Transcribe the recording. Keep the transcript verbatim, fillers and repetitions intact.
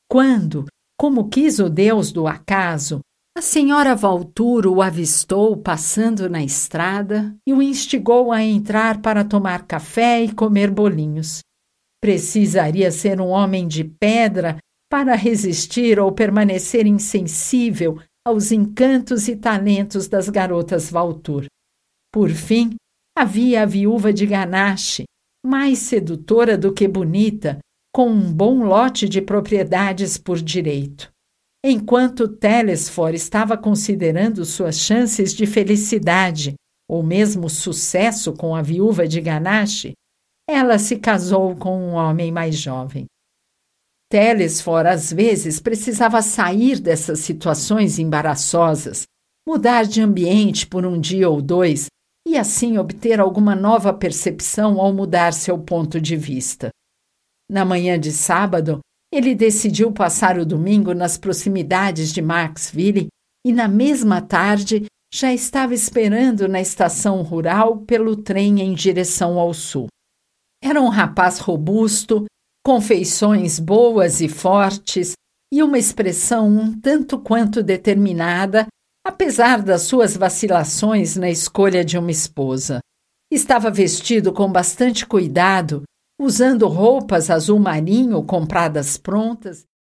quando, como quis o Deus do acaso, a senhora Valtur o avistou passando na estrada e o instigou a entrar para tomar café e comer bolinhos. Precisaria ser um homem de pedra para resistir ou permanecer insensível aos encantos e talentos das garotas Valtur. Por fim, havia a viúva de Ganache, mais sedutora do que bonita, com um bom lote de propriedades por direito. Enquanto Telesforo estava considerando suas chances de felicidade, ou mesmo sucesso com a viúva de Ganache, ela se casou com um homem mais jovem. Telesforo, às vezes, precisava sair dessas situações embaraçosas, mudar de ambiente por um dia ou dois e, assim, obter alguma nova percepção ao mudar seu ponto de vista. Na manhã de sábado, ele decidiu passar o domingo nas proximidades de Marksville e, na mesma tarde, já estava esperando na estação rural pelo trem em direção ao sul. Era um rapaz robusto, com feições boas e fortes e uma expressão um tanto quanto determinada, apesar das suas vacilações na escolha de uma esposa. Estava vestido com bastante cuidado, usando roupas azul marinho compradas prontas